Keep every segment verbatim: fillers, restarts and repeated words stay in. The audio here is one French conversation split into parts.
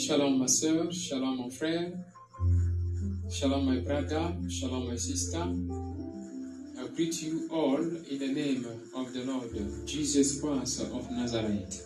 Shalom ma soeur, shalom mon frère, shalom my brother, shalom my sister. I greet you all in the name of the Lord Jesus Christ of Nazareth.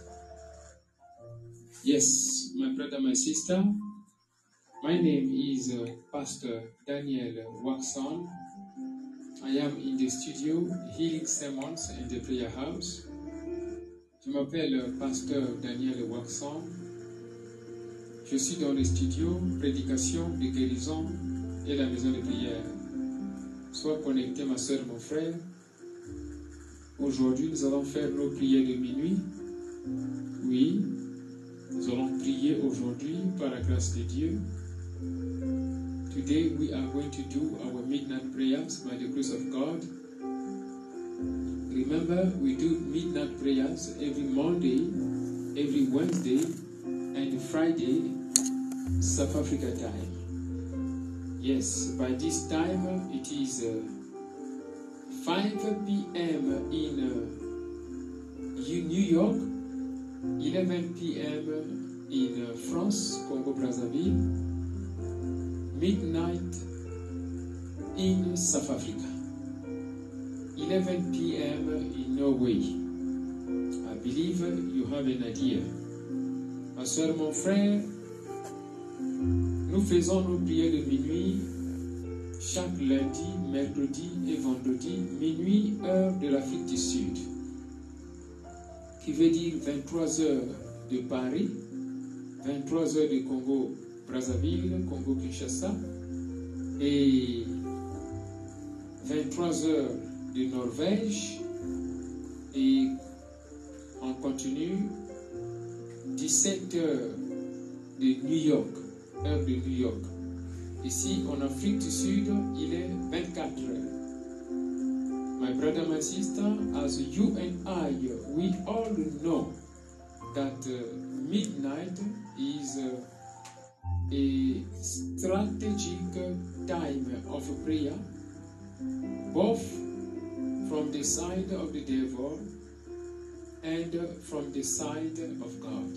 Yes, my brother, my sister, my name is uh, Pastor Daniel Waxon. I am in the studio Healing Sermons in the Prayer House. Je m'appelle Pasteur Daniel Waxon. Je suis dans le studio Prédication de guérison et la maison de prière. Sois connecté, ma soeur, mon frère. Aujourd'hui, nous allons faire nos prières de minuit. Oui, nous allons prier aujourd'hui par la grâce de Dieu. Today we are going to do our midnight prayers by the grace of God. Remember, we do midnight prayers every Monday, every Wednesday, and Friday, South Africa time. Yes, by this time it is uh, five p m in uh, New York, eleven p m in uh, France, Congo Brazzaville, midnight in South Africa, eleven p m in Norway. I believe you have an idea. Ma soeur, mon frère, nous faisons nos prières de minuit chaque lundi, mercredi et vendredi, minuit, heure de l'Afrique du Sud, qui veut dire vingt-trois heures de Paris, vingt-trois heures de Congo Brazzaville, Congo Kinshasa, et vingt-trois heures de Norvège, et on continue dix-sept heures de New York, heure de New York. Ici, en Afrique du Sud, il est vingt-quatre heures. My brother, my sister, as you and I, we all know that uh, midnight is uh, a strategic time of prayer, both from the side of the devil and from the side of God.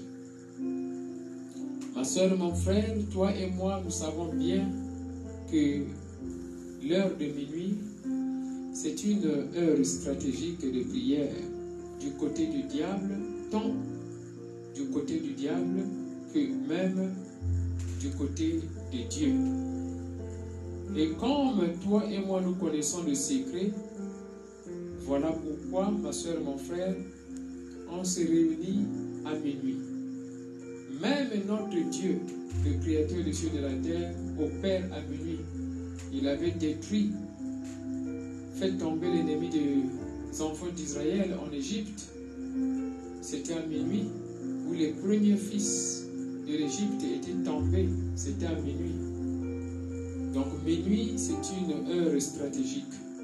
Ma soeur, mon frère, toi et moi, nous savons bien que l'heure de minuit, c'est une heure stratégique de prière du côté du diable, tant du côté du diable que même du côté de Dieu. Et comme toi et moi, nous connaissons le secret, voilà pourquoi, ma soeur, mon frère, on se réunit à minuit. Même notre Dieu, le Créateur des cieux et de la terre, opère à minuit. Il avait détruit, fait tomber l'ennemi des enfants d'Israël en Égypte. C'était à minuit où les premiers fils de l'Égypte étaient tombés. C'était à minuit. Donc minuit, c'est une heure stratégique.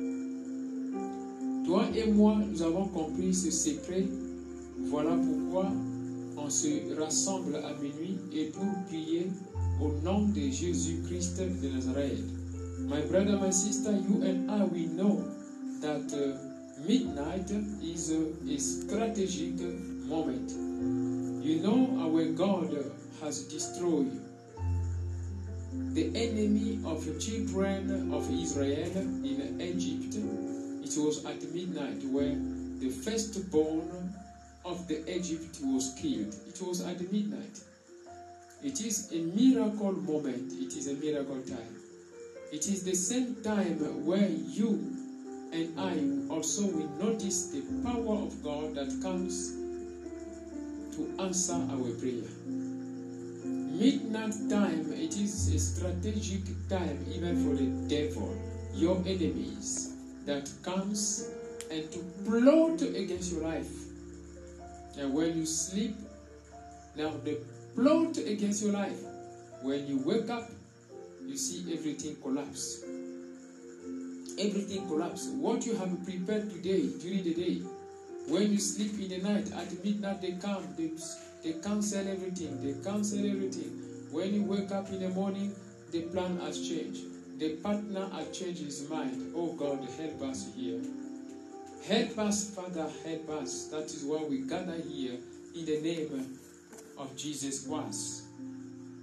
Toi et moi, nous avons compris ce secret. Voilà pourquoi on se rassemble à minuit et pour prier au nom de Jésus-Christ de Nazareth. My brother, my sister, you and I, we know that uh, midnight is a, a strategic moment. You know our God has destroyed the enemy of the children of Israel in Egypt. It was at midnight where the firstborn of the Egypt was killed. It was at midnight. It is a miracle moment. It is a miracle time. It is the same time where you and I also will notice the power of God that comes to answer our prayer. Midnight time, it is a strategic time even for the devil, your enemies, that comes and to plot against your life. And when you sleep, now the plot against your life. When you wake up, you see everything collapse. Everything collapse. What you have prepared today, during the day, when you sleep in the night, at midnight they come, they, they cancel everything, they cancel everything. When you wake up in the morning, the plan has changed. The partner has changed his mind. Oh God, help us here. Help us, Father, help us. That is why we gather here in the name of Jesus Christ.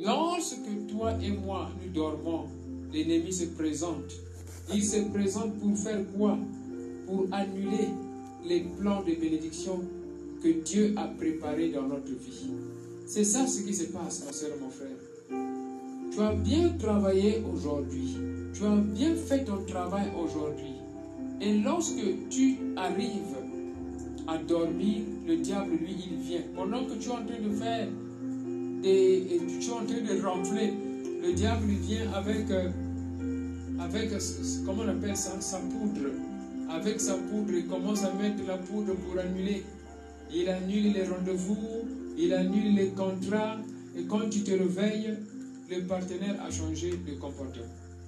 Lorsque toi et moi, nous dormons, l'ennemi se présente. Il se présente pour faire quoi? Pour annuler les plans de bénédiction que Dieu a préparés dans notre vie. C'est ça ce qui se passe, ma soeur, mon frère. Tu as bien travaillé aujourd'hui. Tu as bien fait ton travail aujourd'hui. Et lorsque tu arrives à dormir, le diable, lui, il vient. Pendant que tu es en train de faire des... Tu es en train de rentrer, le diable vient avec... Euh, avec, comment on appelle ça, sa poudre. Avec sa poudre, il commence à mettre de la poudre pour annuler. Il annule les rendez-vous, il annule les contrats. Et quand tu te réveilles, le partenaire a changé de comportement.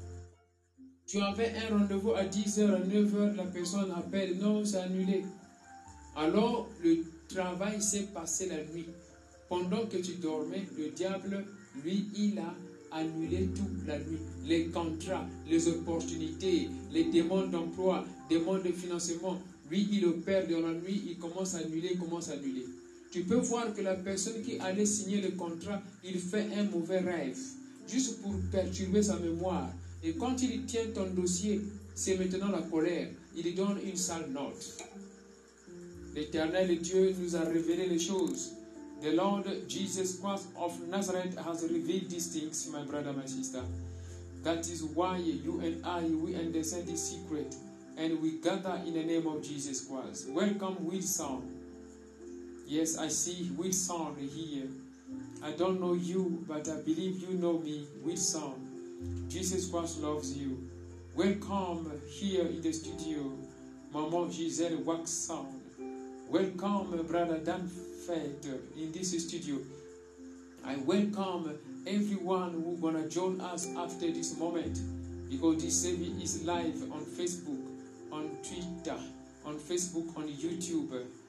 Tu avais un rendez-vous à dix heures, à neuf heures, la personne appelle, non, c'est annulé. Alors, le travail s'est passé la nuit. Pendant que tu dormais, le diable, lui, il a annulé toute la nuit. Les contrats, les opportunités, les demandes d'emploi, demandes de financement. Lui, il opère dans la nuit, il commence à annuler, il commence à annuler. Tu peux voir que la personne qui allait signer le contrat, il fait un mauvais rêve, juste pour perturber sa mémoire. Et quand il tient ton dossier, c'est maintenant la colère. Il donne une sale note. L'Éternel Dieu nous a révélé les choses. The Lord Jesus Christ of Nazareth has revealed these things, my brother, my sister. That is why you and I, we understand this secret, and we gather in the name of Jesus Christ. Welcome, Wilson. Yes, I see Wilson here. I don't know you, but I believe you know me, Wilson. Jesus Christ loves you. Welcome here in the studio, Maman Giselle Waxon. Welcome, Brother Dan Fed, in this studio. I welcome everyone who's gonna join us after this moment, because this service is live on Facebook, on Twitter, on Facebook, on YouTube.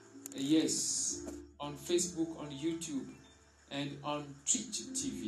Yes, on Facebook, on YouTube, and on Twitch T V.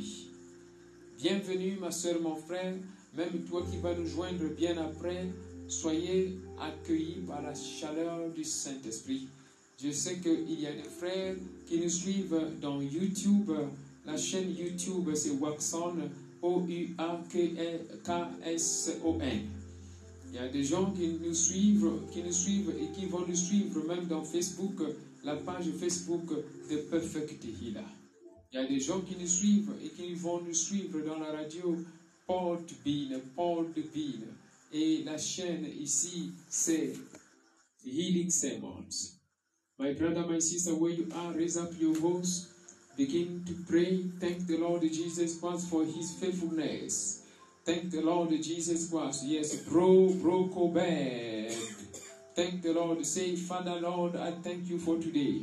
Bienvenue, ma soeur, mon frère. Même toi qui vas nous joindre bien après, soyez accueillis par la chaleur du Saint-Esprit. Je sais qu'il y a des frères qui nous suivent dans YouTube. La chaîne YouTube, c'est Waxon, O U A K S O N. Il y a des gens qui nous suivent, qui nous suivent et qui vont nous suivre même dans Facebook, la page Facebook de Perfect Healer. Il y a des gens qui nous suivent et qui vont nous suivre dans la radio Podbean, Podbean. Et la chaîne ici, c'est Healing Sermons. My brother, my sister, where you are, raise up your voice. Begin to pray. Thank the Lord Jesus Christ for his faithfulness. Thank the Lord Jesus Christ. Yes, bro, bro, Kobe. Thank the Lord. Say, Father, Lord, I thank you for today.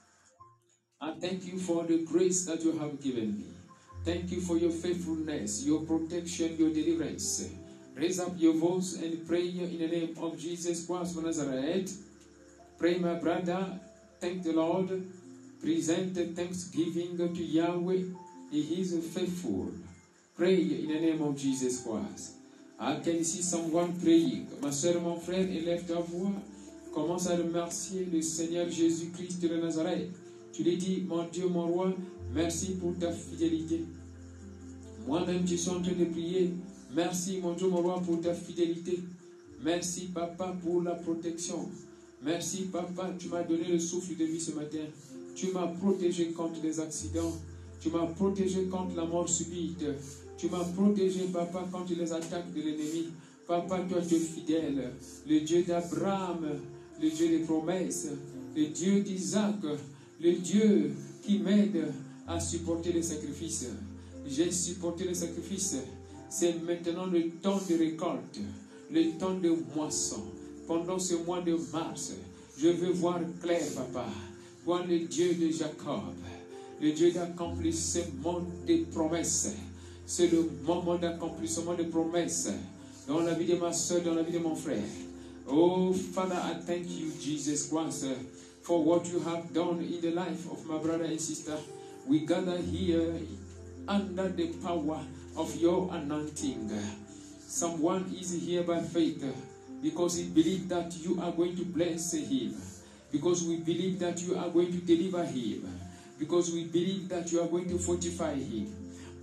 I thank you for the grace that you have given me. Thank you for your faithfulness, your protection, your deliverance. Raise up your voice and pray in the name of Jesus Christ of Nazareth. Pray, my brother. Thank the Lord. Present thanksgiving to Yahweh. He is faithful. Pray in the name of Jesus Christ. I can see someone praying. Ma soeur, mon frère, élève ta voix. Commence à remercier le Seigneur Jésus-Christ de Nazareth. Tu lui dis, mon Dieu, mon roi, merci pour ta fidélité. Moi-même, je suis en train de prier. Merci, mon Dieu, mon roi, pour ta fidélité. Merci, Papa, pour la protection. Merci, Papa, tu m'as donné le souffle de vie ce matin. Tu m'as protégé contre les accidents. Tu m'as protégé contre la mort subite. Tu m'as protégé, Papa, contre les attaques de l'ennemi. Papa, toi, tu es fidèle. Le Dieu d'Abraham, le Dieu des promesses, le Dieu d'Isaac, le Dieu qui m'aide à supporter les sacrifices. J'ai supporté les sacrifices. C'est maintenant le temps de récolte, le temps de moisson. Pendant ce mois de mars, je veux voir clair, Papa. Voir le Dieu de Jacob, le Dieu d'accomplissement des promesses. C'est le moment d'accomplissement des promesses dans la vie de ma soeur, dans la vie de mon frère. Oh, Father, I thank you, Jesus Christ, for what you have done in the life of my brother and sister. We gather here under the power of your anointing. Someone is here by faith because he believes that you are going to bless him. Because we believe that you are going to deliver him. Because we believe that you are going to fortify him.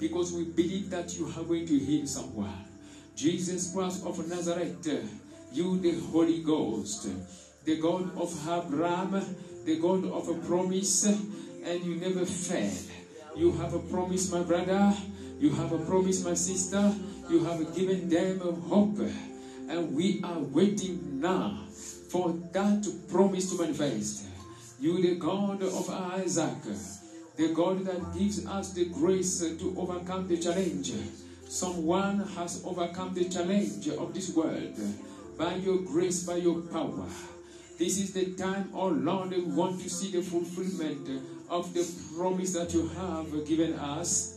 because we believe that you are going to heal someone. Jesus Christ of Nazareth, you the Holy Ghost, the God of Abraham, the God of a promise, and you never fail. You have a promise, my brother. You have a promise, my sister. You have given them a hope. And we are waiting now for that promise to manifest. You, the God of Isaac, the God that gives us the grace to overcome the challenge. Someone has overcome the challenge of this world by your grace, by your power. This is the time, oh Lord, we want to see the fulfillment of the promise that you have given us.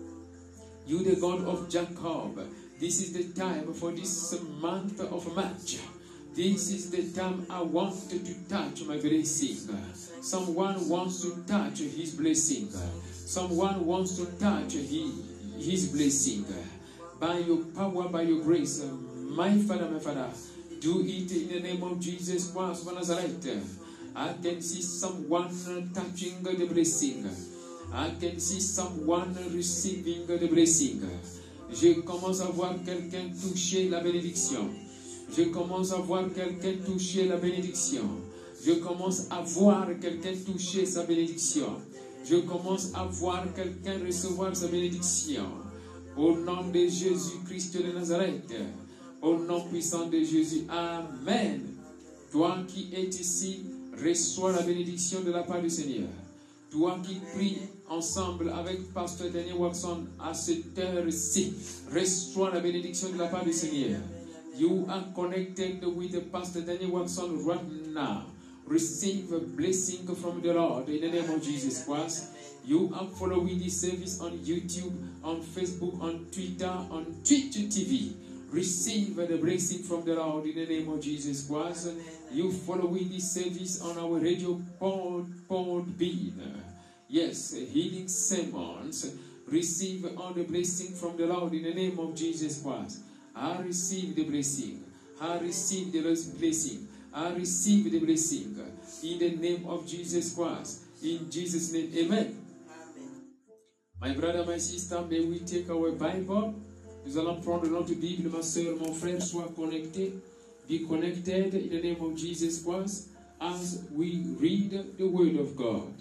You, the God of Jacob, this is the time for this month of March. This is the time I want to touch my blessing. Someone wants to touch his blessing. Someone wants to touch his, his blessing. By your power, by your grace, my Father, my Father, do it in the name of Jesus Christ of Nazareth. I can see someone touching the blessing. I can see someone receiving the blessing. Je commence à voir quelqu'un toucher la bénédiction. Je commence à voir quelqu'un toucher la bénédiction. Je commence à voir quelqu'un toucher sa bénédiction. Je commence à voir quelqu'un recevoir sa bénédiction. Au nom de Jésus-Christ de Nazareth. Au nom puissant de Jésus. Amen. Toi qui es ici, reçois la bénédiction de la part du Seigneur. Toi qui pries ensemble avec Pasteur Daniel Watson à cette heure-ci, reçois la bénédiction de la part du Seigneur. You are connected with the Pastor Daniel Watson right now. Receive a blessing from the Lord in the name of Jesus Christ. You are following this service on YouTube, on Facebook, on Twitter, on Twitch T V. Receive the blessing from the Lord in the name of Jesus Christ. You following this service on our radio pod, pod bean. Yes, healing sermons. Receive all the blessing from the Lord in the name of Jesus Christ. I receive the blessing. I receive the blessing. I receive the blessing. In the name of Jesus Christ. In Jesus' name, amen. Amen. My brother, my sister, may we take our Bible. Nous allons prendre notre Bible, ma soeur, mon frère, sois connecté. Be connected in the name of Jesus Christ as we read the Word of God.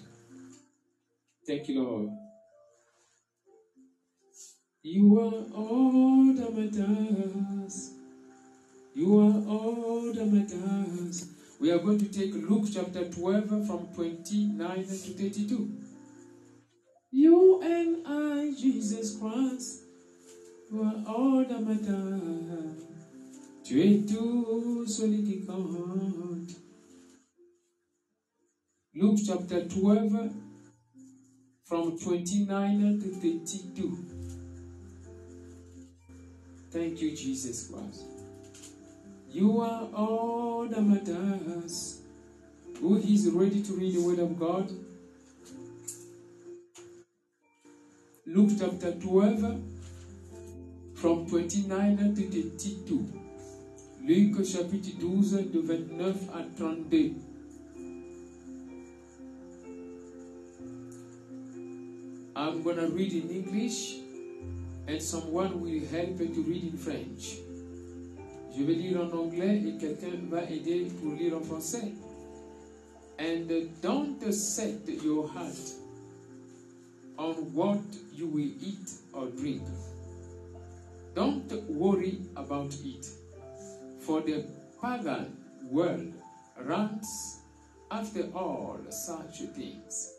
Thank you, Lord. You are all that matters. You are all that matters. We are going to take Luke chapter twelve from twenty-nine to thirty-two. You and I, Jesus Christ, you are all that matters. Tu es tout celui qui compte. Luke chapter twelve from twenty-nine to thirty-two. Thank you, Jesus Christ. You are all that matters. Who is ready to read the Word of God? Luke chapter twelve, from twenty-nine to thirty-two. Luc chapitre douze, de vingt-neuf à trente-deux. I'm going to read in English, and someone will help to read in French. Je vais lire en anglais et quelqu'un va aider pour lire en français. And don't set your heart on what you will eat or drink. Don't worry about it, for the pagan world runs after all such things.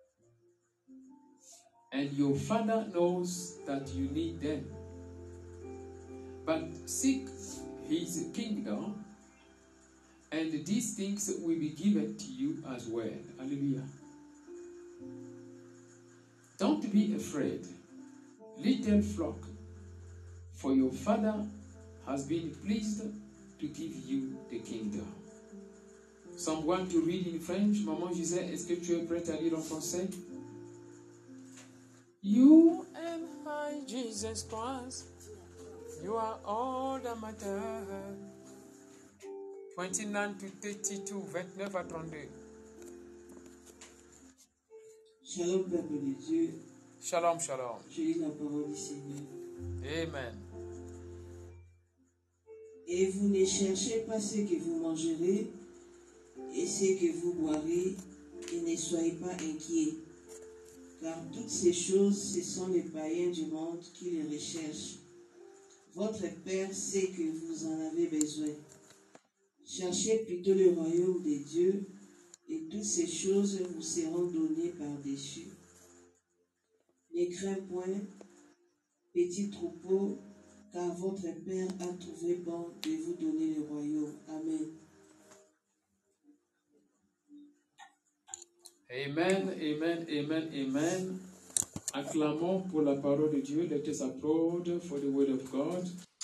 And your Father knows that you need them. But seek His kingdom, and these things will be given to you as well. Hallelujah. Don't be afraid, little flock, for your Father has been pleased to give you the kingdom. Someone to read in French. Maman Gisèle, est-ce que tu es prête à lire en français? You and I, Jesus Christ, you are all that matters. twenty-nine to thirty-two, vingt-neuf à trente-deux. Shalom, peuple de Dieu. Shalom, shalom. Je lis la parole du Seigneur. Amen. Et vous ne cherchez pas ce que vous mangerez et ce que vous boirez, et ne soyez pas inquiets. Car toutes ces choses, ce sont les païens du monde qui les recherchent. Votre Père sait que vous en avez besoin. Cherchez plutôt le royaume de Dieu, et toutes ces choses vous seront données par-dessus. Ne crains point, petit troupeau, car votre Père a trouvé bon de vous donner le royaume. Amen. Amen, amen, amen, amen. Acclamons pour la parole de Dieu. Let us applaud for the word of God.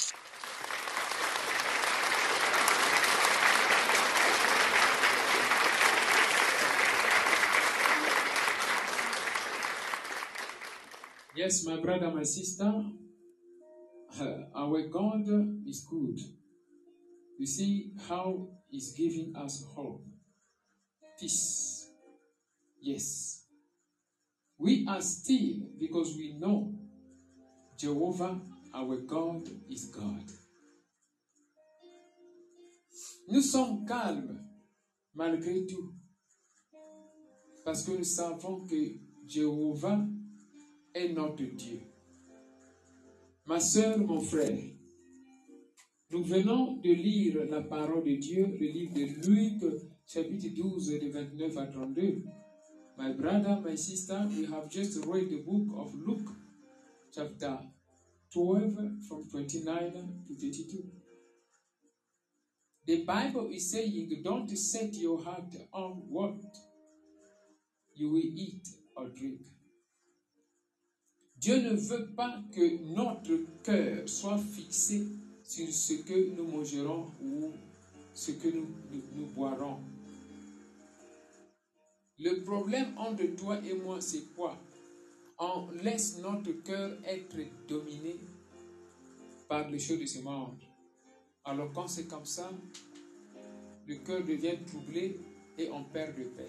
Yes, my brother, my sister, uh, our God is good. You see how He's giving us hope, peace. Yes. We are still because we know Jehovah, our God, is God. Nous sommes calmes malgré tout parce que nous savons que Jehovah est notre Dieu. Ma sœur, mon frère, nous venons de lire la parole de Dieu, le livre de Luc, chapitre douze, de vingt-neuf à trente-deux. My brother, my sister, we have just read the book of Luke, chapter twelve, from twenty-nine to thirty-two. The Bible is saying, don't set your heart on what you will eat or drink. Dieu ne veut pas que notre cœur soit fixé sur ce que nous mangerons ou ce que nous, nous, nous boirons. Le problème entre toi et moi, c'est quoi? On laisse notre cœur être dominé par les choses de ce monde. Alors quand c'est comme ça, le cœur devient troublé et on perd de paix.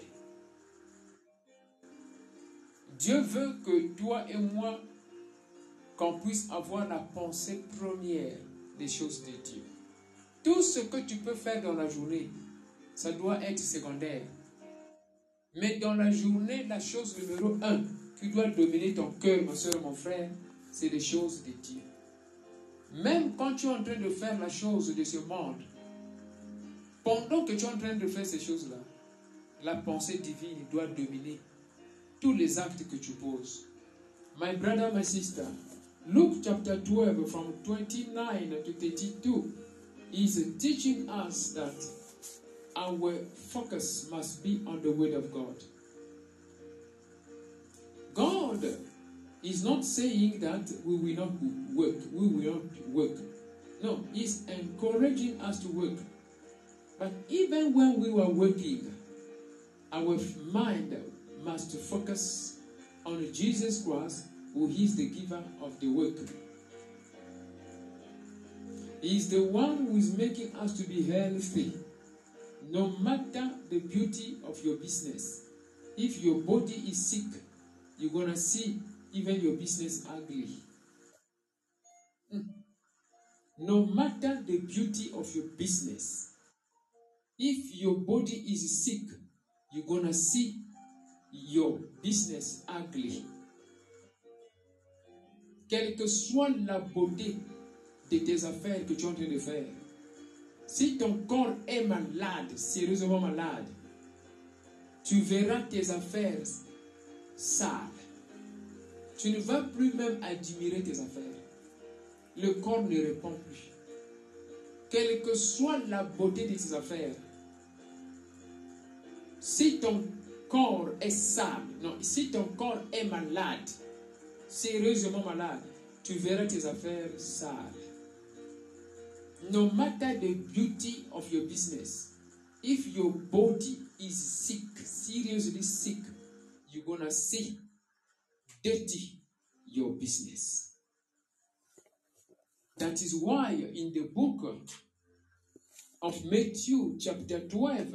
Dieu veut que toi et moi, qu'on puisse avoir la pensée première des choses de Dieu. Tout ce que tu peux faire dans la journée, ça doit être secondaire. Mais dans la journée, la chose numéro un qui doit dominer ton cœur, ma soeur, mon frère, c'est les choses de Dieu. Même quand tu es en train de faire la chose de ce monde, pendant que tu es en train de faire ces choses-là, la pensée divine doit dominer tous les actes que tu poses. My brother, my sister, Luke chapter twelve from twenty-nine to thirty-two is teaching us that our focus must be on the word of God. God is not saying that we will not work, we will not work. No, He's encouraging us to work. But even when we were working, our mind must focus on Jesus Christ, who is the giver of the work. He is the one who is making us to be healthy. No matter the beauty of your business, if your body is sick, you're going to see even your business ugly. Mm. No matter the beauty of your business, if your body is sick, you're going to see your business ugly. Quelle que soit la beauté de tes affaires que tu es en train de faire, si ton corps est malade, sérieusement malade, tu verras tes affaires sales. Tu ne vas plus même admirer tes affaires. Le corps ne répond plus. Quelle que soit la beauté de tes affaires, si ton corps est sale, non, si ton corps est malade, sérieusement malade, tu verras tes affaires sales. No matter the beauty of your business, if your body is sick, seriously sick, you're gonna see dirty your business. That is why in the book of Matthew chapter twelve,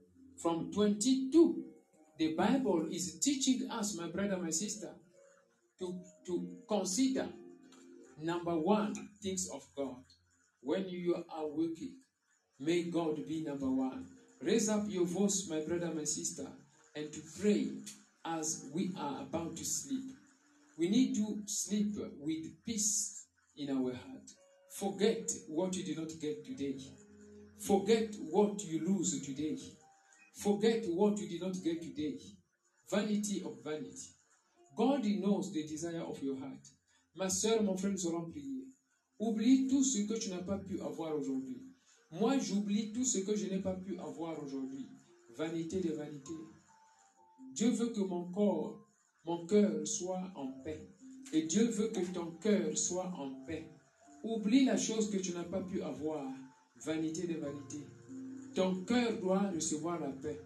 from twenty-two, the Bible is teaching us, my brother, my sister, to, to consider number one things of God. When you are working, may God be number one. Raise up your voice, my brother, my sister, and to pray as we are about to sleep. We need to sleep with peace in our heart. Forget what you did not get today. Forget what you lose today. Forget what you did not get today. Vanity of vanity. God knows the desire of your heart. Ma soeur, mon frère, nous allons prier. Oublie tout ce que tu n'as pas pu avoir aujourd'hui. Moi, j'oublie tout ce que je n'ai pas pu avoir aujourd'hui. Vanité de vanité. Dieu veut que mon corps, mon cœur soit en paix. Et Dieu veut que ton cœur soit en paix. Oublie la chose que tu n'as pas pu avoir. Vanité de vanité. Ton cœur doit recevoir la paix.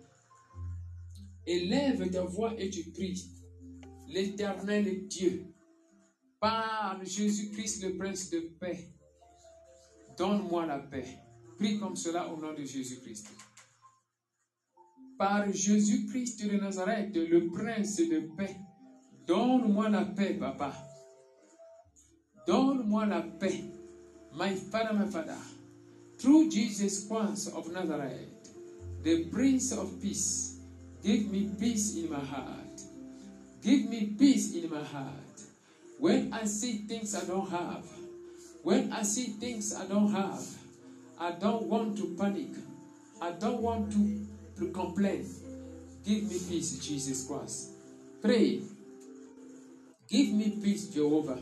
Élève ta voix et tu pries. L'Éternel est Dieu. Par Jésus-Christ, le Prince de paix. Donne-moi la paix. Prie comme cela au nom de Jésus-Christ. Par Jésus-Christ de Nazareth, le Prince de paix. Donne-moi la paix, Papa. Donne-moi la paix. My Father, my Father. Through Jesus Christ of Nazareth, the Prince of Peace, give me peace in my heart. Give me peace in my heart. When I see things I don't have, when I see things I don't have, I don't want to panic. I don't want to, to complain. Give me peace, Jesus Christ. Pray. Give me peace, Jehovah.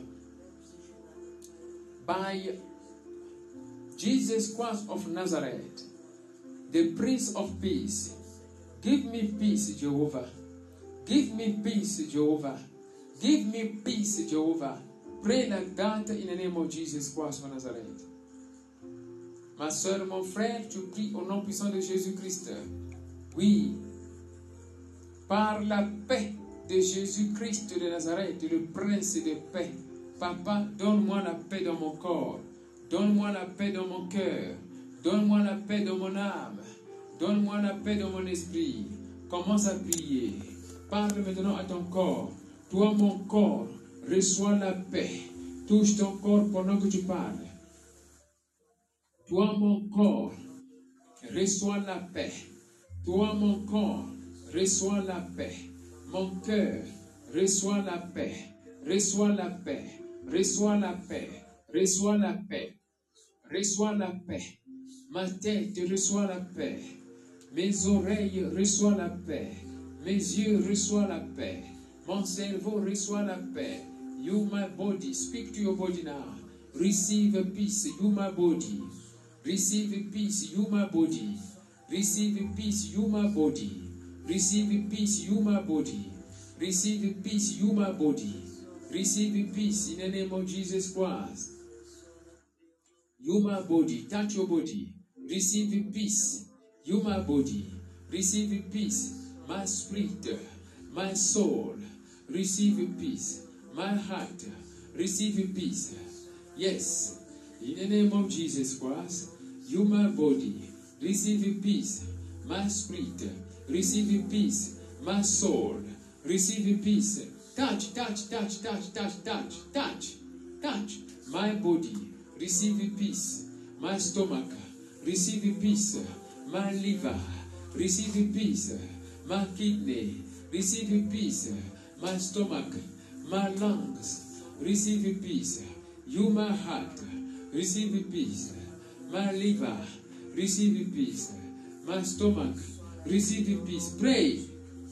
By Jesus Christ of Nazareth, the Prince of Peace, give me peace, Jehovah. Give me peace, Jehovah. Give me peace, Jehovah. Pray like that in the name of Jesus Christ of Nazareth. Ma soeur, mon frère, tu pries au nom puissant de Jésus-Christ. Oui. Par la paix de Jésus-Christ de Nazareth, le Prince de paix. Papa, donne-moi la paix dans mon corps. Donne-moi la paix dans mon cœur. Donne-moi la paix dans mon âme. Donne-moi la paix dans mon esprit. Commence à prier. Parle maintenant à ton corps. Toi, mon corps, reçois la paix. Touche ton corps pendant que tu parles. Toi, mon corps, reçois la paix. Toi, mon corps, reçois la paix. Mon cœur, reçois la paix. Reçois la paix. Reçois la paix. Reçois la paix. Reçois la paix. Ma tête reçoit la paix. Mes oreilles reçoivent la paix. Mes yeux reçoivent la paix. Mon cerveau reçoit la paix. You, my body, speak to your body now. Receive peace, you, my body. Receive peace, you, my body. Receive peace, you, my body. Receive peace, you, my body. Receive peace, you, my body. Receive peace in the name of Jesus Christ. You, my body, touch your body. Receive peace. You, my body. Receive peace. My spirit, my soul. Receive peace. My heart. Receive peace. Yes. In the name of Jesus Christ. You, my body. Receive peace. My spirit. Receive peace. My soul. Receive peace. Touch, touch, touch, touch, touch, touch, touch, touch. My body. Receive peace. My stomach. Receive peace. My liver. Receive peace. My kidney. Receive peace. My stomach. My lungs. Receive peace. You, my heart. Receive peace. My liver. Receive peace. My stomach. Receive peace. Pray.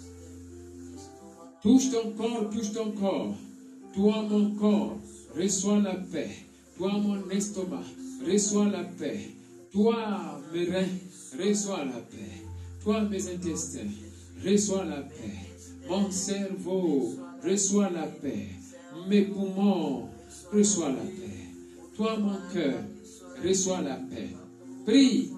Touche ton corps, touche ton corps. Toi, mon corps, reçois la paix. Toi, mon estomac, reçois la paix. Toi, mes reins, reçois la paix. Toi, mes intestins, reçois la paix. Mon cerveau, reçois la paix. Mes poumons, reçois la paix. Toi, mon cœur, reçois la paix. Prie.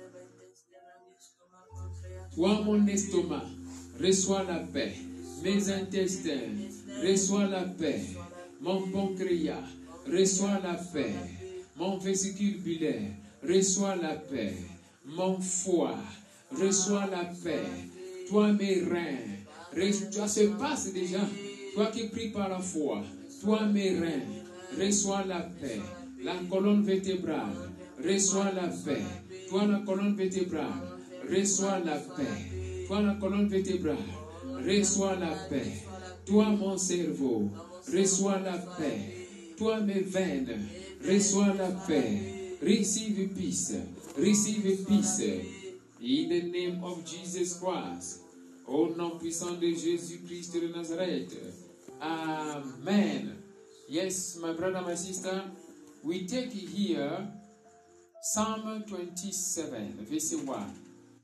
Toi, mon estomac, reçois la paix. Mes intestins, reçois la paix. Mon pancréas, reçois la paix. Mon vésicule biliaire, reçois la paix. Mon foie, reçois la paix. Toi, mes reins, ça se passe déjà. Toi qui pries par la foi, toi mes reins, reçois la paix. La colonne vertébrale, reçois la paix. Toi la colonne vertébrale, reçois la paix. Toi la colonne vertébrale, reçois la paix. Toi mon cerveau, reçois la paix. Toi mes veines, reçois la paix. Receive peace. Receive peace. In the name of Jesus Christ. Au nom puissant de Jésus-Christ de Nazareth. Amen. Yes, my brother, my sister, we take here Psalm twenty-seven, verset one.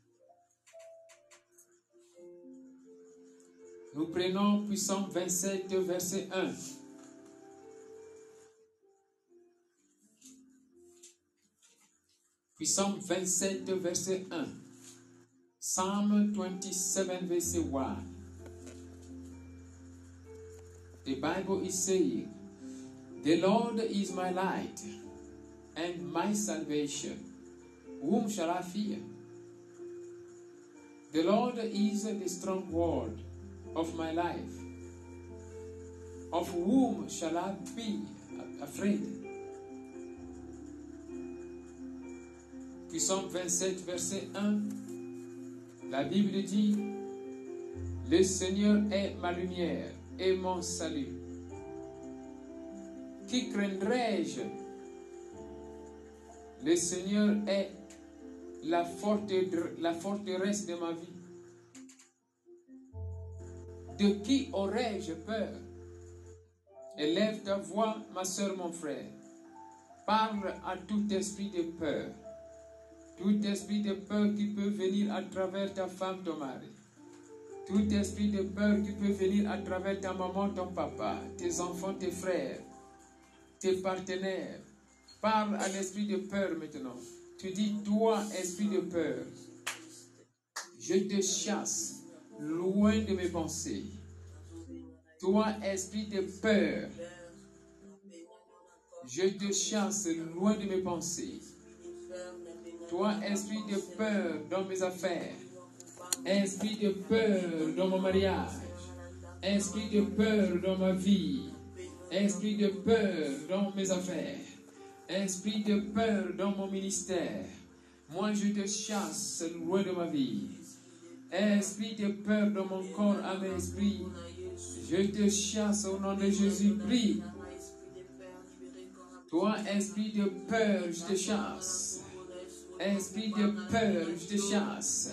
Nous prenons puis Psalm vingt-sept, verset un. Puis Psalm vingt-sept, verset un. Psalm twenty-seven, verset one. The Bible is saying, "The Lord is my light and my salvation. Whom shall I fear? The Lord is the stronghold of my life. Of whom shall I be afraid?" Puis Psalm vingt-sept, verset un. La Bible dit, "Le Seigneur est ma lumière et mon salut. Qui craindrai-je? Le Seigneur est la, forteresse, la forteresse de ma vie. De qui aurais-je peur? Élève ta voix, ma soeur, mon frère. Parle à tout esprit de peur. Tout esprit de peur qui peut venir à travers ta femme, ton mari. Tout esprit de peur qui peut venir à travers ta maman, ton papa, tes enfants, tes frères, tes partenaires. Parle à l'esprit de peur maintenant. Tu dis, toi, esprit de peur, je te chasse loin de mes pensées. Toi, esprit de peur, je te chasse loin de mes pensées. Toi, esprit de peur dans mes affaires. Esprit de peur dans mon mariage. Esprit de peur dans ma vie. Esprit de peur dans mes affaires. Esprit de peur dans mon ministère. Moi, je te chasse loin de ma vie. Esprit de peur dans mon corps, à mes esprits. Je te chasse au nom de Jésus. Prie. Toi, esprit de peur, je te chasse. Esprit de peur, je te chasse.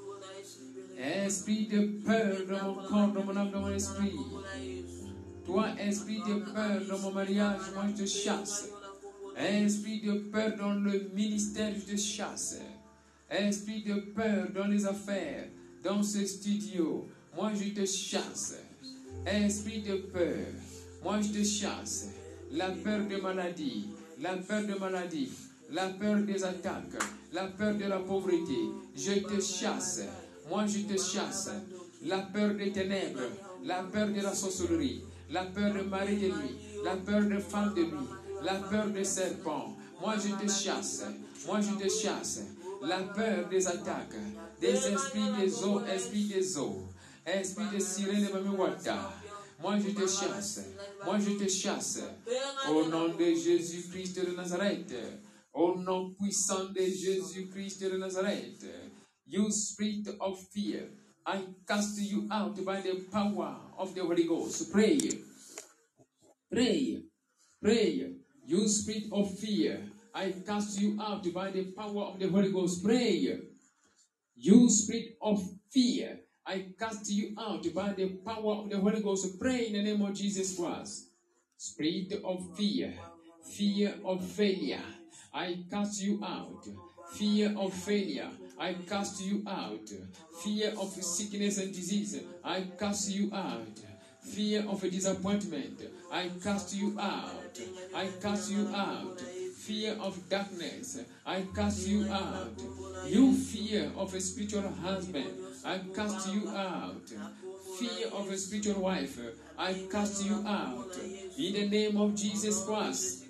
Esprit de peur dans mon corps, dans mon âme, dans mon esprit. Toi, esprit de peur dans mon mariage, moi je te chasse. Esprit de peur dans le ministère, je te chasse. Esprit de peur dans les affaires, dans ce studio, moi je te chasse. Esprit de peur, moi je te chasse. La peur de maladie, la peur de maladie, la peur des attaques, la peur de la pauvreté, je te chasse. Moi je te chasse. La peur des ténèbres, la peur de la sorcellerie, la peur de mari de nuit, la peur de femme de nuit, la peur des serpents. Moi je te chasse. Moi je te chasse. La peur des attaques, des esprits des eaux, esprits des eaux, esprit de sirène de Mamiwata. Moi je te chasse. Moi je te chasse. Au nom de Jésus-Christ de Nazareth. Au nom puissant de Jésus-Christ de Nazareth. You spirit of fear, I cast you out by the power of the Holy Ghost. Pray. Pray. Pray. You spirit of fear, I cast you out by the power of the Holy Ghost. Pray. You spirit of fear, I cast you out by the power of the Holy Ghost. Pray in the name of Jesus Christ. Spirit of fear, fear of failure, I cast you out. Fear of failure, I cast you out. Fear of sickness and disease, I cast you out. Fear of disappointment, I cast you out. I cast you out. Fear of darkness, I cast you out. You fear of a spiritual husband, I cast you out. Fear of a spiritual wife, I cast you out. In the name of Jesus Christ,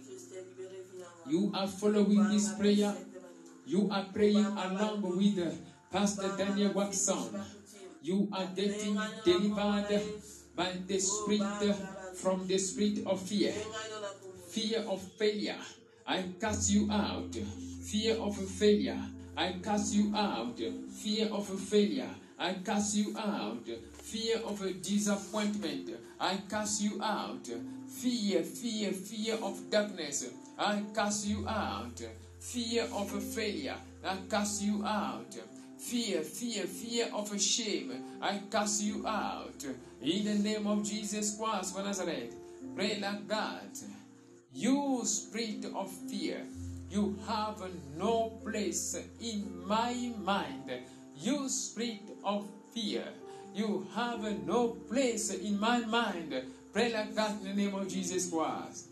you are following this prayer. You are praying along with Pastor Daniel Watson. You are getting delivered by the spirit, from the spirit of fear, fear of failure. I cast you out. Fear of failure. I cast you out. Fear of failure. I cast you out. Fear of disappointment. I cast you out. Fear, fear, fear of darkness. I cast you out. Fear of failure. I cast you out. Fear, fear, fear of shame. I cast you out. In the name of Jesus Christ of Nazareth. Pray like that. You spirit of fear, you have no place in my mind. You spirit of fear, you have no place in my mind. Pray like that in the name of Jesus Christ.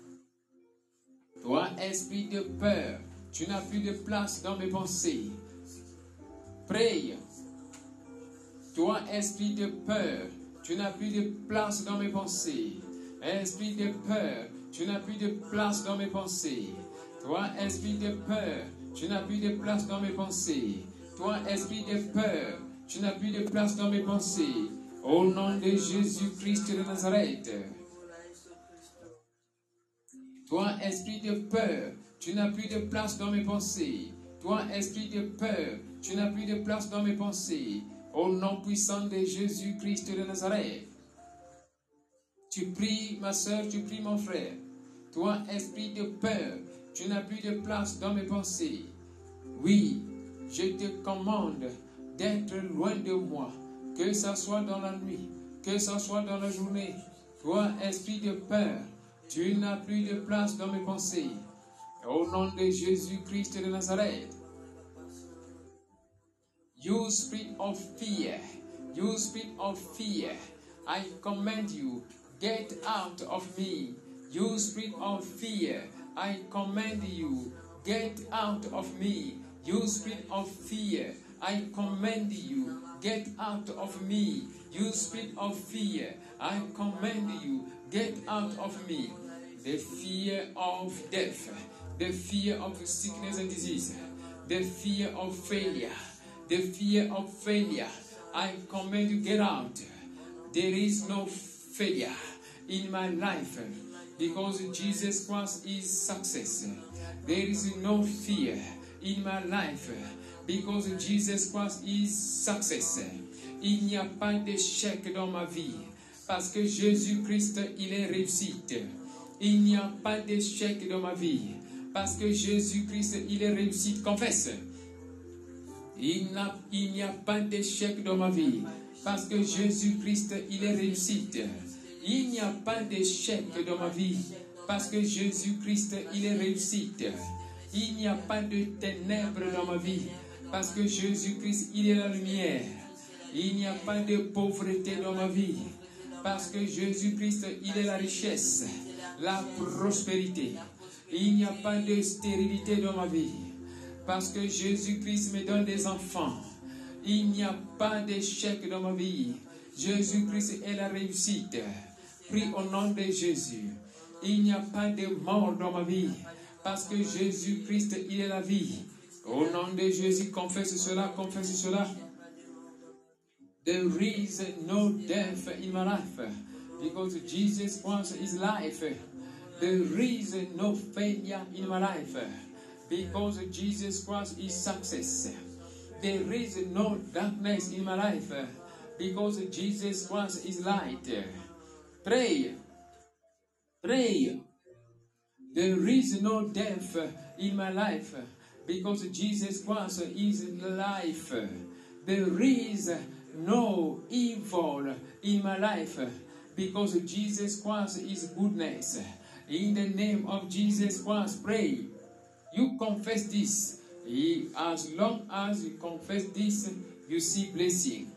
Toi, esprit de peur, tu n'as plus de place dans mes pensées. Prie. Toi, esprit de peur, tu n'as plus de place dans mes pensées. Esprit de peur, tu n'as plus de place dans mes pensées. Toi, esprit de peur, tu n'as plus de place dans mes pensées. Toi, esprit de peur, tu n'as plus de place dans mes pensées. Au nom de Jésus-Christ de Nazareth. Toi, esprit de peur, tu n'as plus de place dans mes pensées. Toi, esprit de peur, tu n'as plus de place dans mes pensées. Au nom puissant de Jésus-Christ de Nazareth. Tu pries, ma soeur, tu pries, mon frère. Toi, esprit de peur, tu n'as plus de place dans mes pensées. Oui, je te commande d'être loin de moi, que ce soit dans la nuit, que ce soit dans la journée. Toi, esprit de peur, tu n'as plus de place dans mes pensées. Au nom de Jésus-Christ de Nazareth. You spirit of fear, you spirit of fear, I command you, get out of me. You spirit of fear, I command you, get out of me. You spirit of fear, I command you, get out of me. You spirit of fear, I command you, get out of me. The fear of death, the fear of sickness and disease, the fear of failure, the fear of failure, I command you, get out. There is no failure in my life because Jesus Christ is success. There is no fear in my life because Jesus Christ is success. Il n'y a pas d'échec dans ma vie parce que Jésus-Christ, il est réussite. Il n'y a pas d'échec dans ma vie parce que Jésus-Christ, il est réussite. Confesse. Il n'y a, a pas d'échec dans ma vie parce que Jésus-Christ, il est réussite. Il n'y a pas d'échec dans ma vie parce que Jésus-Christ, il est réussite. Il n'y a pas de ténèbres dans ma vie parce que Jésus-Christ, il est la lumière. Il n'y a pas de pauvreté dans ma vie parce que Jésus-Christ, il est la richesse, la prospérité. Il n'y a pas de stérilité dans ma vie parce que Jésus-Christ me donne des enfants. Il n'y a pas d'échec dans ma vie. Jésus-Christ est la réussite. Prie au nom de Jésus. Il n'y a pas de mort dans ma vie parce que Jésus-Christ, il est la vie. Au nom de Jésus, confesse cela, confesse cela. There is no death in my life because Jesus Christ is life. There is no failure in my life because Jesus Christ is success. There is no darkness in my life because Jesus Christ is light. Pray. Pray. There is no death in my life because Jesus Christ is life. There is no evil in my life because Jesus Christ is goodness. In the name of Jesus Christ, pray. You confess this. As long as you confess this, you see blessing.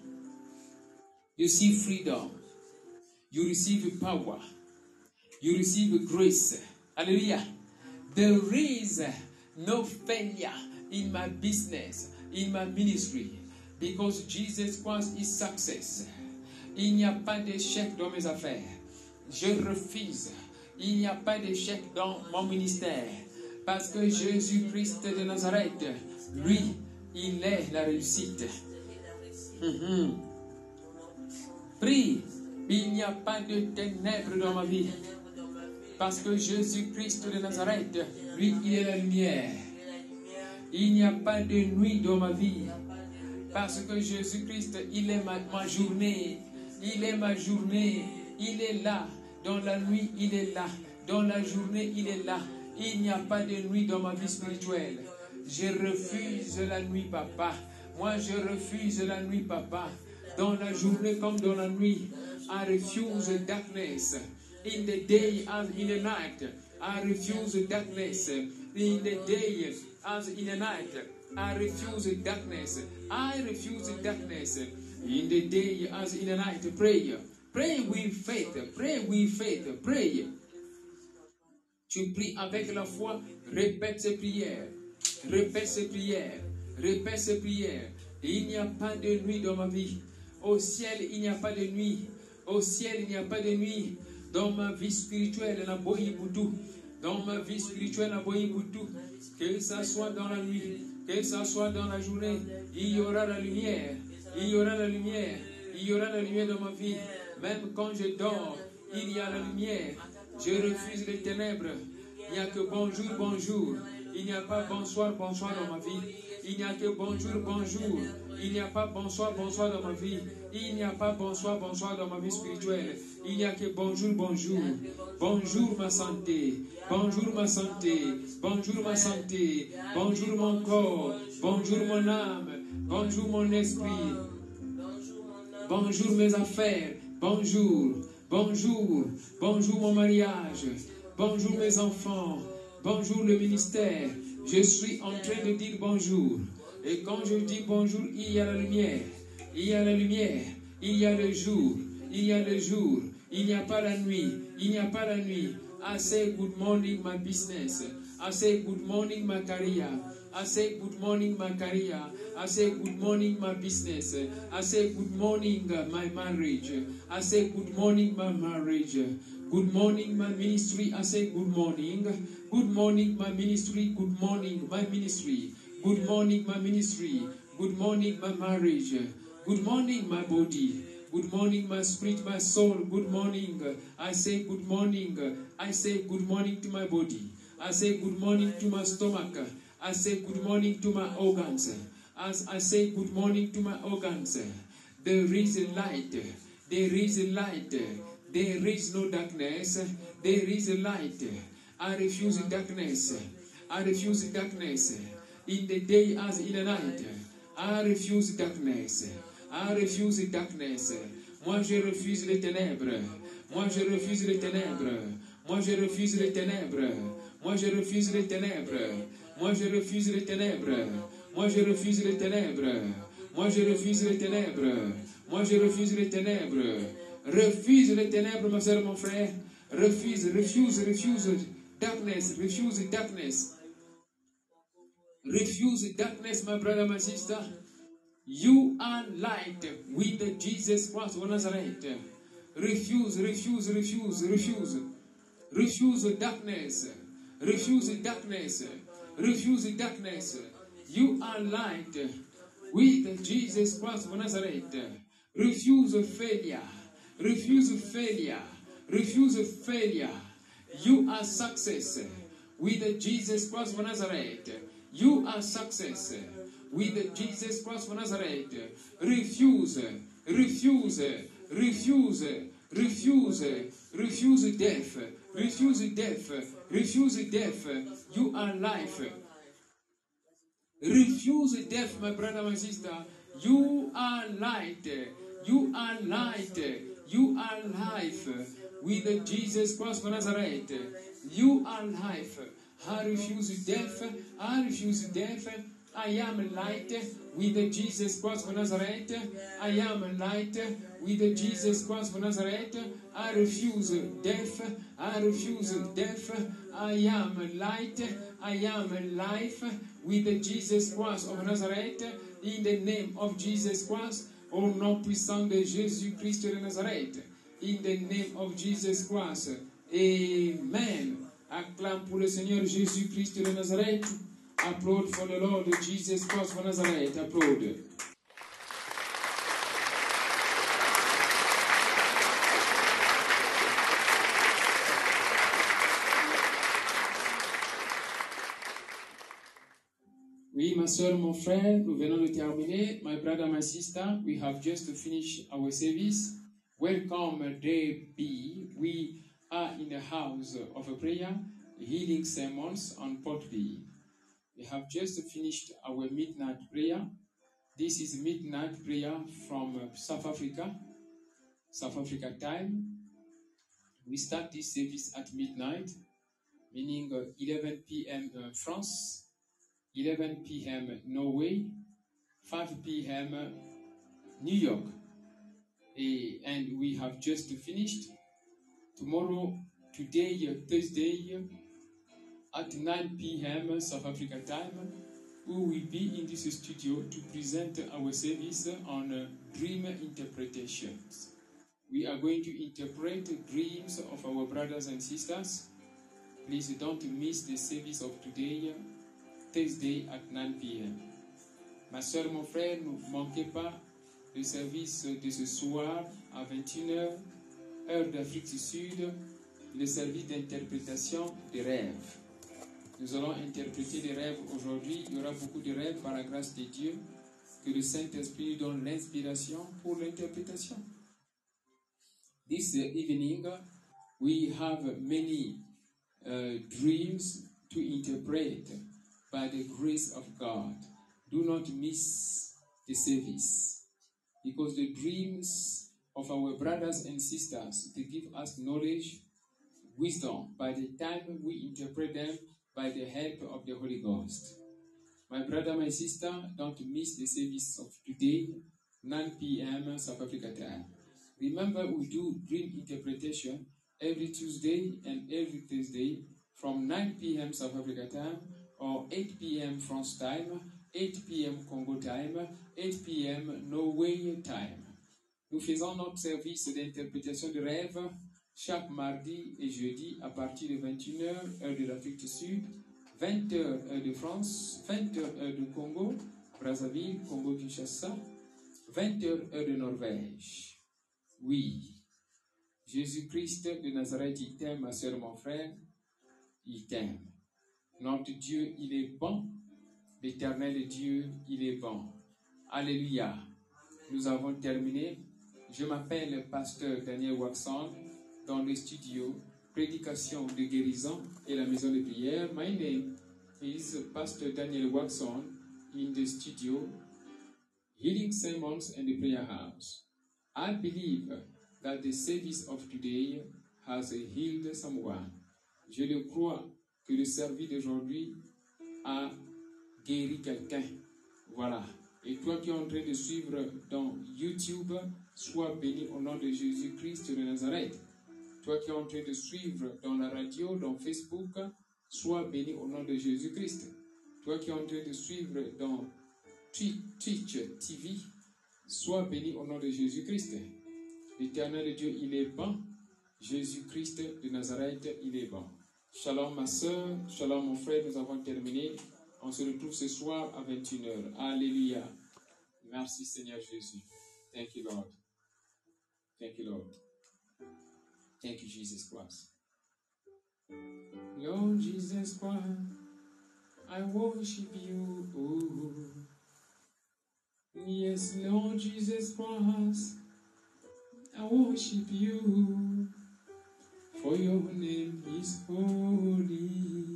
You see freedom. You receive power. You receive grace. Hallelujah. There is no failure in my business, in my ministry, because Jesus Christ is success. Il n'y a pas d'échec dans mes affaires. Je refuse. Il n'y a pas d'échec dans mon ministère. Parce que Jésus-Christ de Nazareth, lui, il est la réussite. Mm-hmm. Prie. Il n'y a pas de ténèbres dans ma vie. Parce que Jésus-Christ de Nazareth, lui, il est la lumière. Il n'y a pas de nuit dans ma vie. Parce que Jésus-Christ, il est ma, ma journée. Il est ma journée. Il est là. Dans la nuit, il est là. Dans la journée, il est là. Il n'y a pas de nuit dans ma vie spirituelle. Je refuse la nuit, papa. Moi, je refuse la nuit, papa. Dans la journée comme dans la nuit. I refuse darkness. In the day as in the night. I refuse darkness. In the day as in the night. I refuse darkness. I refuse darkness. In the day as in the night. Pray. Pray with faith. Pray with faith. Pray. Tu pries avec la foi. Répète ces prières. Répète ces prières. Répète ces prières. Il n'y a pas de nuit dans ma vie. Au ciel, il n'y a pas de nuit. Au ciel, il n'y a pas de nuit. Dans ma vie spirituelle, la boyi pour tout. Dans ma vie spirituelle, la boyi pour tout. Que ça soit dans la nuit, que ça soit dans la journée, il y aura la lumière. Il y aura la lumière. Il y aura la lumière dans ma vie. Même quand je dors, il y a la lumière. Je refuse les ténèbres. Il n'y a que bonjour, bonjour. Il n'y a pas bonsoir, bonsoir dans ma vie. Il n'y a que bonjour, bonjour. Il n'y a pas bonsoir, bonsoir dans ma vie. Il n'y a pas bonsoir, bonsoir dans ma vie spirituelle. Il n'y a que bonjour, bonjour. Bonjour ma santé. Bonjour ma santé. Bonjour ma santé. Bonjour mon corps. Bonjour mon âme. Bonjour mon esprit. Bonjour mes affaires. Bonjour. Bonjour. Bonjour mon mariage. Bonjour mes enfants. Bonjour le ministère. Je suis en train de dire bonjour. Et quand je dis bonjour, il y a la lumière. Il y a la lumière. Il y a le jour. Il y a le jour. Il n'y a pas la nuit. Il n'y a pas la nuit. I say good morning my business. I say good morning my career. I say good morning my career. I say good morning my business. I say good morning my marriage. I say good morning my marriage. Good morning my ministry. I say good morning. Good morning my ministry. Good morning my ministry. Good morning my ministry. Good morning my marriage. Good morning my body. Good morning my spirit, my soul. Good morning. I say good morning. I say good morning to my body. I say good morning to my stomach. I say good morning to my organs. As I say good morning to my organs. There is a light. There is a light. There is no darkness. There is a light. I refuse darkness. I refuse darkness. In the day as in the night. I refuse darkness. I refuse darkness. Moi je refuse les ténèbres. Moi je refuse les ténèbres. Moi je refuse les ténèbres. Moi je refuse les ténèbres. Moi je refuse les ténèbres. Moi je refuse les ténèbres. Moi je refuse les ténèbres. Moi je refuse les ténèbres. Refuse les ténèbres, ma soeur, mon frère. Refuse, refuse, refuse darkness. Refuse darkness. Refuse darkness, my brother, my sister. You are light with Jesus Christ of Nazareth. Refuse, refuse, refuse, refuse. Refuse darkness. Refuse darkness. Refuse darkness. You are light with Jesus Christ of Nazareth. Refuse failure. Refuse failure. Refuse failure. You are success with Jesus Christ of Nazareth. You are success with Jesus Christ of Nazareth. Refuse, refuse, refuse, refuse, refuse death, refuse death, refuse death. You are life. Refuse death, my brother, my sister. You are light. You are light. You are life with Jesus Christ of Nazareth. You are life. I refuse death. I refuse death. I am light with Jesus Christ of Nazareth. I am light with Jesus Christ of Nazareth. I refuse death. I refuse death. I am light. I am life with Jesus Christ of Nazareth. In the name of Jesus Christ, au nom puissant de Jésus-Christ de Nazareth. In the name of Jesus Christ. Amen. Acclame pour le Seigneur Jésus-Christ de Nazareth. Applaud for the Lord Jesus Christ of Nazareth. Applaud. soeur, mon frère, nous venons de terminer. My brother, my sister, we have just finished our service. Welcome, day B. We are in the house of a prayer, healing sermons on Port B. We have just finished our midnight prayer. This is midnight prayer from South Africa, South Africa time. We start this service at midnight, meaning eleven p m Uh, France, eleven p m Norway, five p m New York. Uh, and we have just finished. Tomorrow, today, Thursday, at nine p m South Africa time, we will be in this studio to present our service on uh, dream interpretations. We are going to interpret dreams of our brothers and sisters. Please don't miss the service of today, Thursday at nine p m Ma soeur, mon frère, ne manquez pas le service de ce soir à vingt et une heures, heure d'Afrique du Sud, le service d'interprétation des rêves. Nous allons interpréter des rêves aujourd'hui. Il y aura beaucoup de rêves par la grâce de Dieu. Que le Saint-Esprit donne l'inspiration pour l'interprétation. This evening, we have many uh, dreams to interpret by the grace of God. Do not miss the service, because the dreams of our brothers and sisters, they give us knowledge, wisdom, by the time we interpret them by the help of the Holy Ghost. My brother, my sister, don't miss the service of today, nine p m South Africa time. Remember, we do dream interpretation every Tuesday and every Thursday from nine p m South Africa time or eight p m France time, eight p m Congo time, eight p m Norway time. Nous faisons notre service d'interprétation de rêves chaque mardi et jeudi à partir de vingt et une heures, heure de l'Afrique du Sud, vingt heures, heure de France, vingt heures, heure de Congo, Brazzaville, Congo-Kinshasa, vingt heures, heure de Norvège. Oui, Jésus-Christ de Nazareth, il t'aime, ma soeur, mon frère, il t'aime. Notre Dieu, il est bon. L'éternel Dieu, il est bon. Alléluia. Nous avons terminé. Je m'appelle Pasteur Daniel Waxon dans le studio Prédication de guérison et la maison de prière. My name is Pastor Daniel Waxon in the studio Healing Sermons and the Prayer House. I believe that the service of today has healed someone. Je le crois que le service d'aujourd'hui a guéri quelqu'un. Voilà. Et toi qui es en train de suivre dans YouTube, sois béni au nom de Jésus-Christ de Nazareth. Toi qui es en train de suivre dans la radio, dans Facebook, sois béni au nom de Jésus-Christ. Toi qui es en train de suivre dans Twitch T V, sois béni au nom de Jésus-Christ. L'éternel Dieu, il est bon. Jésus-Christ de Nazareth, il est bon. Shalom ma soeur, shalom mon frère, nous avons terminé. On se retrouve ce soir à vingt et une heures. Alléluia. Merci Seigneur Jésus. Thank you Lord. Thank you Lord. Thank you Jesus Christ. Lord Jesus Christ, I worship you. Oh. Yes, Lord Jesus Christ, I worship you. For your name is holy.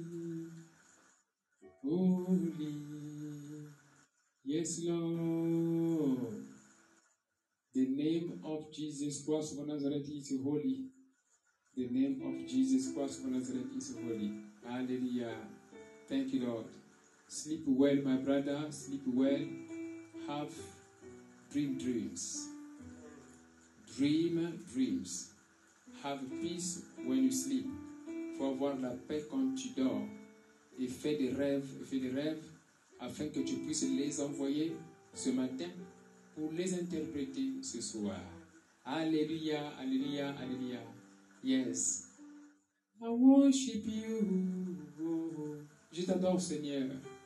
Holy, yes, Lord. The name of Jesus Christ of Nazareth is holy. The name of Jesus Christ of Nazareth is holy. Hallelujah. Thank you, Lord. Sleep well, my brother. Sleep well. Have dream dreams. Dream dreams. Have peace when you sleep. Faut avoir la paix quand tu dors. Et fais des rêves, fais des rêves afin que tu puisses les envoyer ce matin pour les interpréter ce soir. Alléluia, alléluia, alléluia. Yes. I worship you. Je t'adore, Seigneur.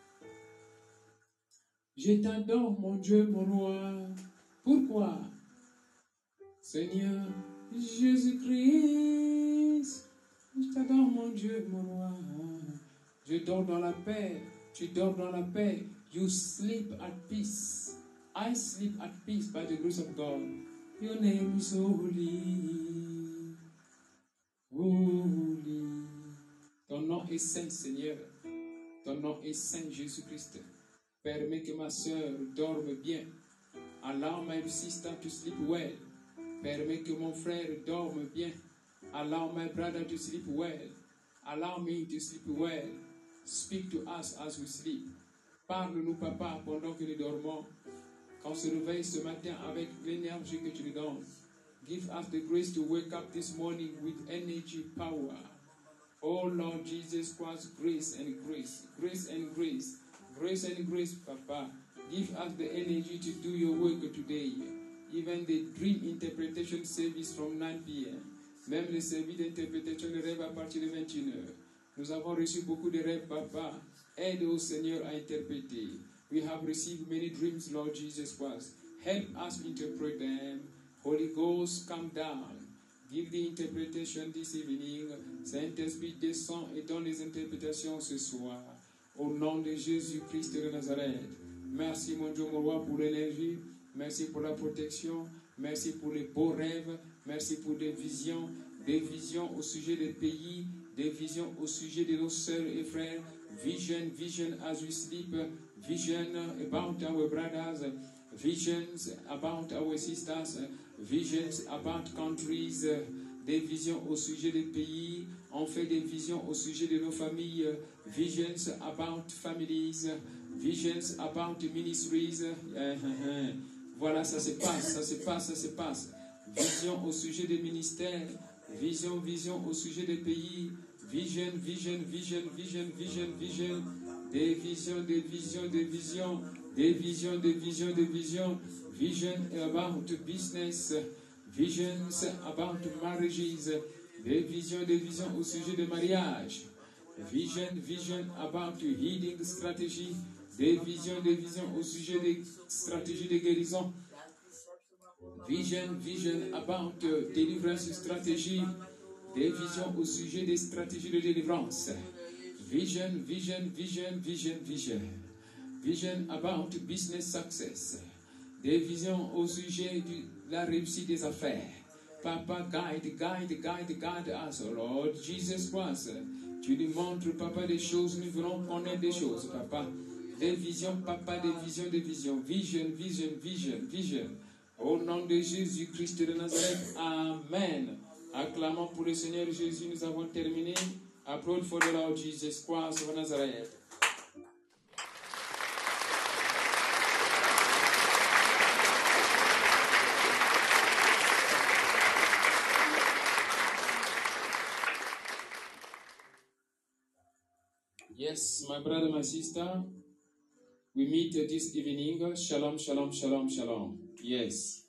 Je t'adore, mon Dieu, mon roi. Pourquoi? Seigneur, Jésus-Christ. Je t'adore, mon Dieu, mon roi. Je dors dans la paix. Tu dors dans la paix. You sleep at peace. I sleep at peace by the grace of God. Your name is holy. Holy. Ton nom est saint, Seigneur. Ton nom est saint, Jésus-Christ. Permets que ma soeur dorme bien. Allow my sister to sleep well. Permets que mon frère dorme bien. Allow my brother to sleep well. Allow me to sleep well. Speak to us as we sleep. Parle-nous, Papa, pendant que nous dormons. Qu'on se réveille ce matin avec l'énergie que tu nous donnes. Give us the grace to wake up this morning with energy, power. Oh Lord Jesus Christ, grace and grace, grace and grace, grace and grace, Papa. Give us the energy to do your work today. Even the dream interpretation service from nine p m Même le service d'interprétation de rêve à partir de vingt et une heures. Nous avons reçu beaucoup de rêves, Papa. Aide au Seigneur à interpréter. We have received many dreams, Lord Jesus Christ. Help us interpret them. Holy Ghost, come down. Give the interpretation this evening. Saint-Esprit, descend et donne les interprétations ce soir. Au nom de Jésus-Christ de Nazareth. Merci, mon Dieu, mon roi, pour l'énergie. Merci pour la protection. Merci pour les beaux rêves. Merci pour des visions. Des visions au sujet des pays. Des visions au sujet de nos sœurs et frères. Vision, vision as we sleep. Vision about our brothers. Visions about our sisters. Visions about countries. Des visions au sujet des pays. On fait des visions au sujet de nos familles. Visions about families. Visions about ministries. Voilà, ça se passe, ça se passe, ça se passe. Vision au sujet des ministères. Vision, vision au sujet des pays. Vision, vision, vision, vision, vision, vision. Des visions, des visions, des visions. Des visions, des visions, des visions. Vision about business. Visions about marriages. Des visions, des visions au sujet de mariage. Vision, vision about healing strategy. Des visions, des visions au sujet des stratégies de guérison. Vision, vision about uh, deliverance strategy. Des visions au sujet des stratégies de délivrance. Vision, vision, vision, vision, vision. Vision about business success. Des visions au sujet de la réussite des affaires. Papa, guide, guide, guide, guide us, oh Lord Jesus Christ. Tu nous montres, Papa, des choses, nous voulons connaître des choses, Papa. Des visions, Papa, des visions, des visions. Vision, vision, vision, vision. Au nom de Jésus-Christ de Nazareth, Amen. Acclamons pour le Seigneur Jésus, nous avons terminé. Applaud for the Lord Jesus Christ of Nazareth. Yes, my brother, my sister, we meet this evening. Shalom, shalom, shalom, shalom. Yes.